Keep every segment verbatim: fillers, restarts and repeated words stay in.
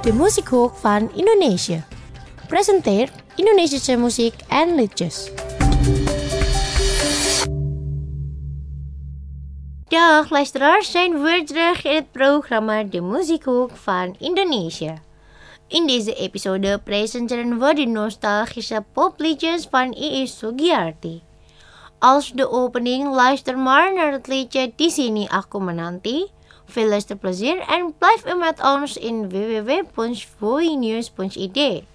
de Muziekhoek van Indonesië. Presenteert Indonesische muziek en liedjes. Dag luisteraars, zijn we weer terug in het programma De Muziekhoek van Indonesië. In deze episode presenteren we de nostalgische popliedjes van Iis Sugiyarti. Als de opening luister maar naar het liedje Di Sini Aku Menanti. Veel luisterplezier en blijf u met ons in w w w punt voinews punt i d.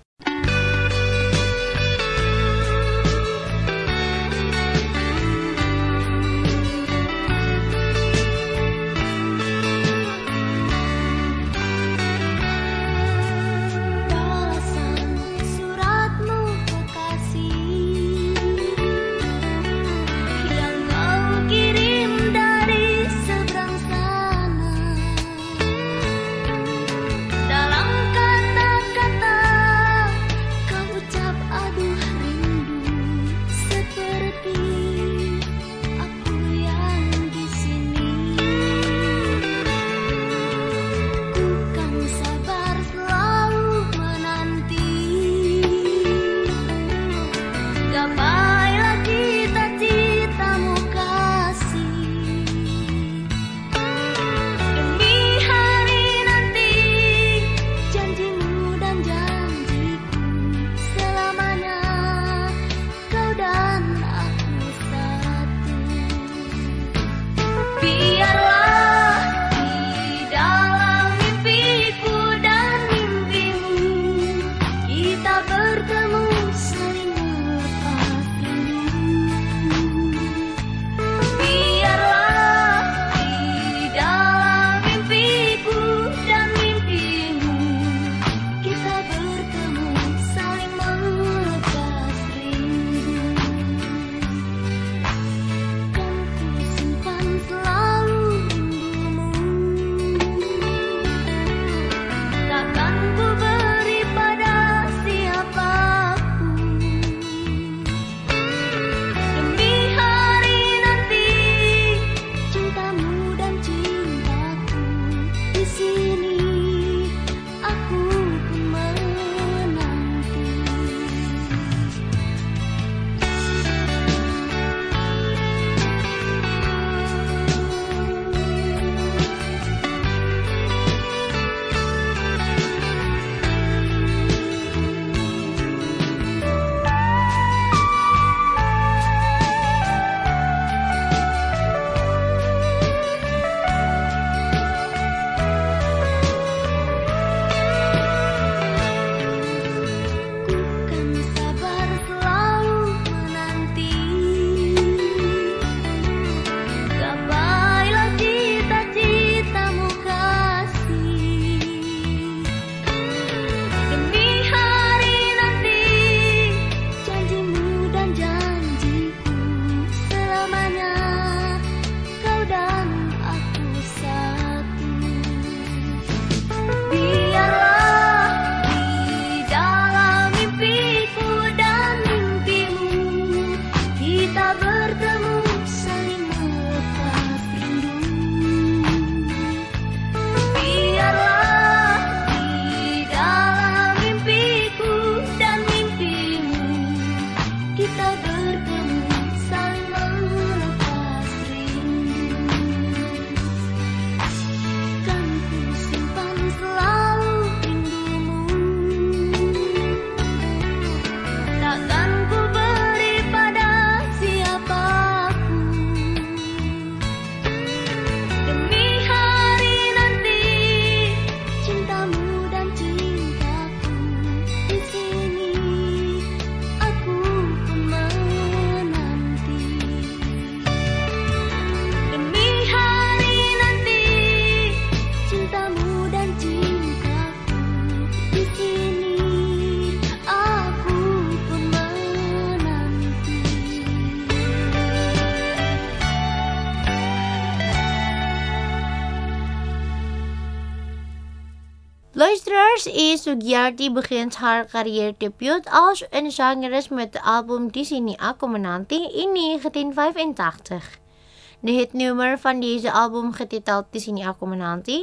Luisteraars, Iis Sugiyarti begint haar carrière debuut als een zangeres met de album Di Sini Aku Menanti in negentien vijfentachtig. De hitnummer van deze album, getiteld Di Sini Aku Menanti,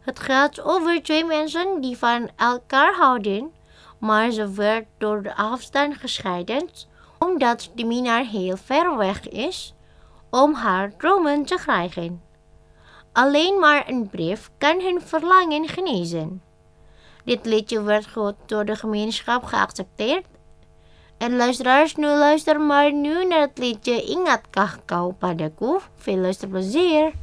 Het gaat over twee mensen die van elkaar houden, maar ze werd door de afstand gescheiden omdat de minnaar heel ver weg is om haar dromen te krijgen. Alleen maar een brief kan hun verlangen genezen. Dit liedje werd goed door de gemeenschap geaccepteerd. En luisteraars, nu luister maar nu naar het liedje Ingatkah Kau Padaku. Veel luisterplezier.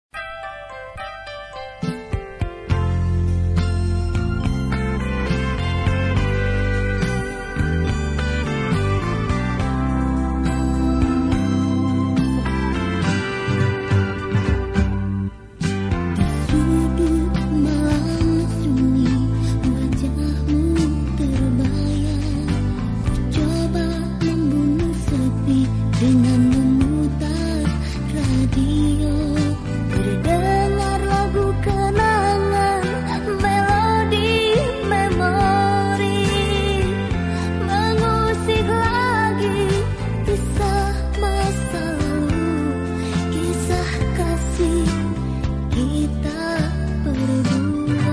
Dengan memutar radio, terdengar lagu kenangan, melodi memori, mengusik lagi kisah masa lalu, kisah kasih kita berdua.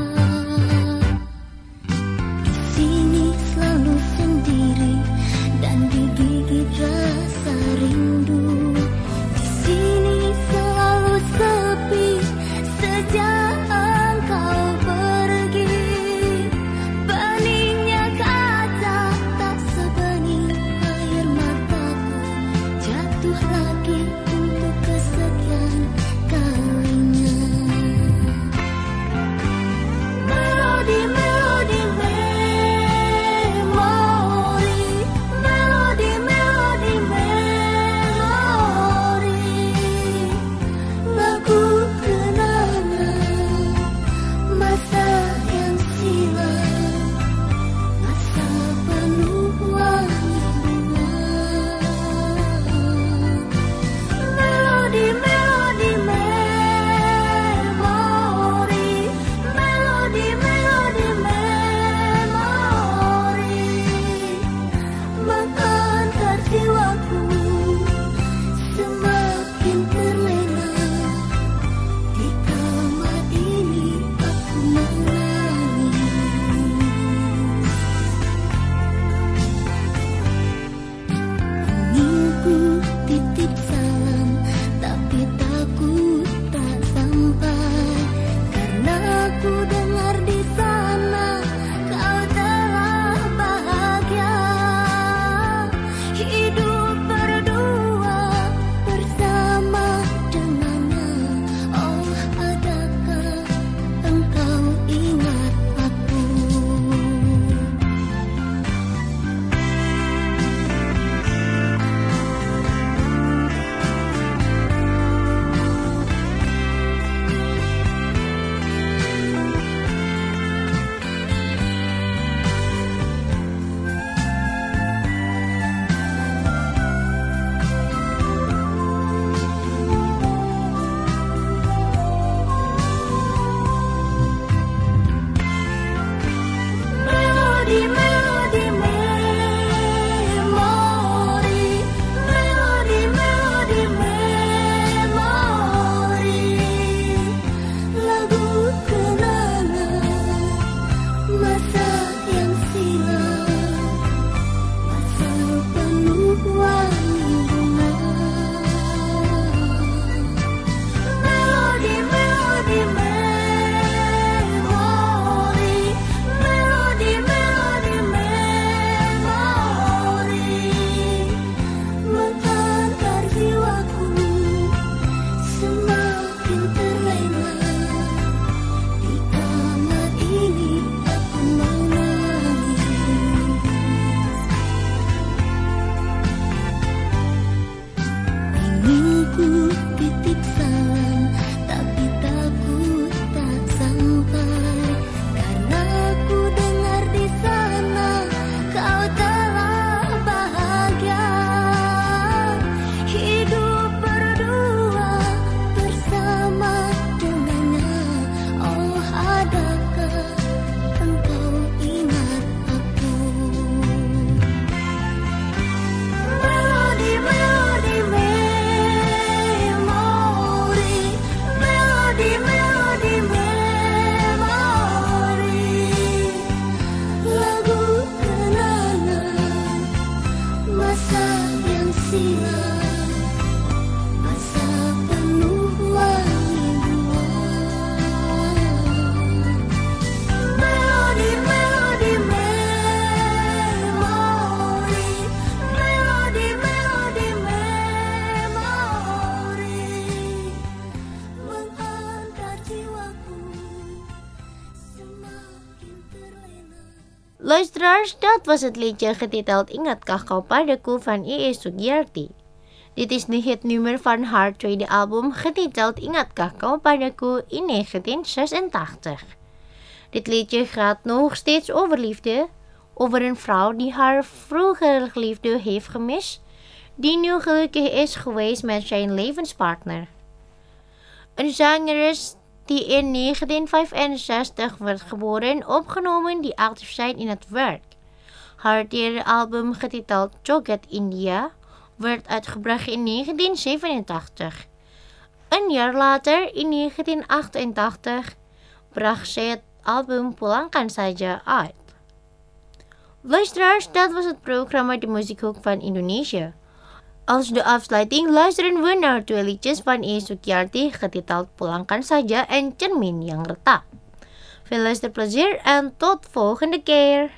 Di sini selalu sendiri dan digigit rasa rindu. Di sini selalu sepi sejak engkau pergi. Beningnya kaca tak sebening air mataku, jatuh lagi untuk kesekian kalinya. Melodi, melodi, memori, melodi, melodi, memori, lagu kenangan masa yang silam, masa penuh wangi bunga. Melodi, melodi, memori, melodi, melodi, memori, mengantar jiwaku semakin terlena. Di kamar ini aku menangis. Ingin ku titip salam, tapi takut tak sampai, karena aku dengar di sana kau telah bahagia. Hidup berdua bersama dengannya. Oh, adakah engkau ingat aku? Melodi, melodi, memori, melodi, melodi, memori, lagu kenangan masa yang silam, masa penuh wangi bunga. Melodi, melodi, memori, melodi, melodi, memori, mengantar jiwaku semakin terlena. Di kamar ini aku menangis. Ingin ku titip salam, tapi takut tak sampai, karena aku dengar di sana kau telah bahagia. Hidup berdua bersama dengannya. Oh, adakah engkau ingat aku? Melodi, melodi, memori, melodi, melodi, memori. Luisteraars, dat was het liedje getiteld Ingatkah Kau Padaku van Iis Sugiyarti. Dit is de hitnummer van haar tweede album getiteld Ingatkah Kau Padaku in negentien zesentachtig. Dit liedje gaat nog steeds over liefde, over een vrouw die haar vroegere geliefde heeft gemist, die nu gelukkig is geweest met zijn levenspartner. Een zangeres die in negentien vijfenzestig werd geboren, opgenomen die actief zijn in het werk. Haar derde album getiteld Joget India werd uitgebracht in negentien zevenentachtig. Een jaar later, in negentien achtentachtig, bracht zij het album Pulangkan Saja uit. Luisteraars, dat was het programma De Muziekhoek van Indonesië. Als de afsluiting luisteren we naar twee liedjes van Iis Sugiyarti getiteld Pulangkan Saja en Cermin yang Retak. Veel luisterplezier en tot volgende keer.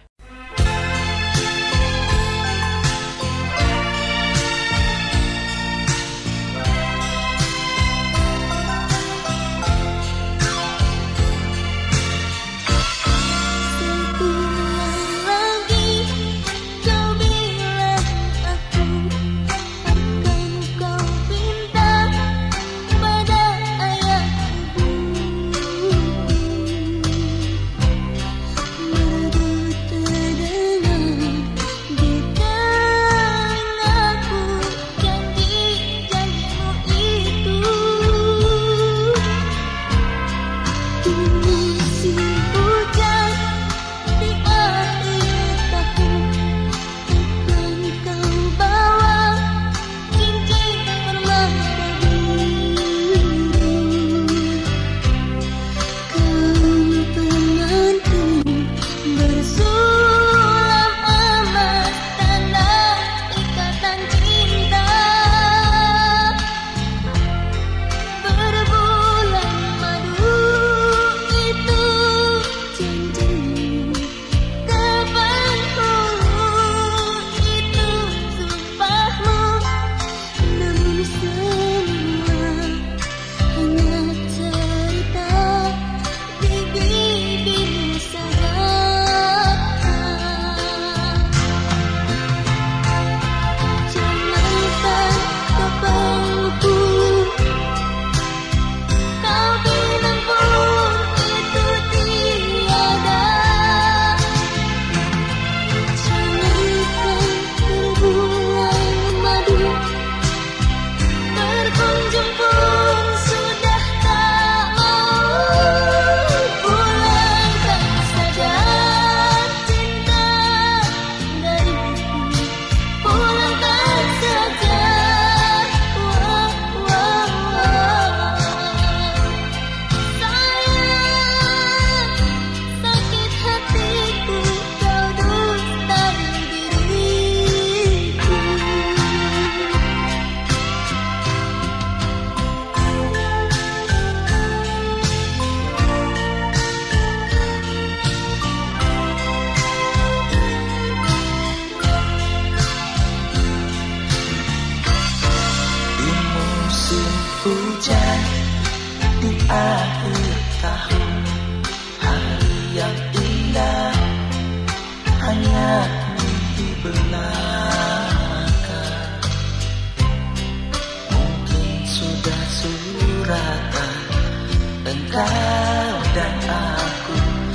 Kau dan aku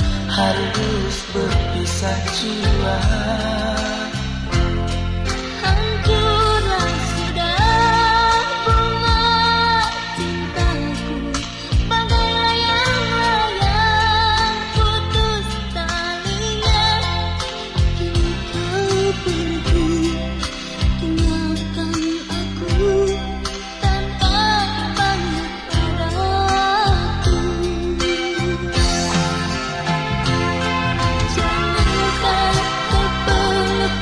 harus berpisah jua. Hancurlah sudah bunga cintaku, bagai layang-layang putus talinya. Kini kau pergi, tinggalkan aku tanpa pamit padaku. Jangan kau peluk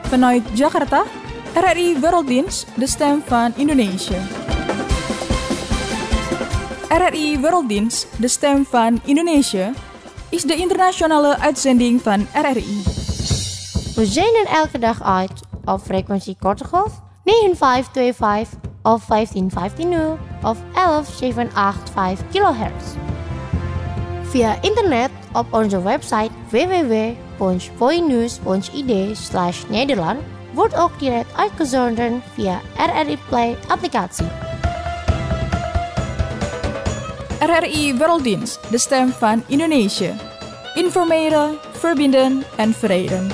Vanuit Jakarta, R R I Werelddienst, de stem van Indonesië. R R I Werelddienst, de stem van Indonesië, is de internationale uitzending van R R I. We zenden elke dag uit op frequentie korte golf negen vijf twee vijf of vijftien vijftien nul of elf zeven acht vijf kilohertz. Via internet op onze website w w w punt poinews punt i d slash Nederland wordt ook direct uitgezonden via R R I Play applicatie. R R I Werelddienst, de stem van Indonesië. Informeren, verbinden en verenigen.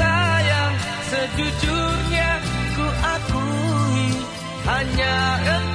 Sejujurnya ku akui hanya engkau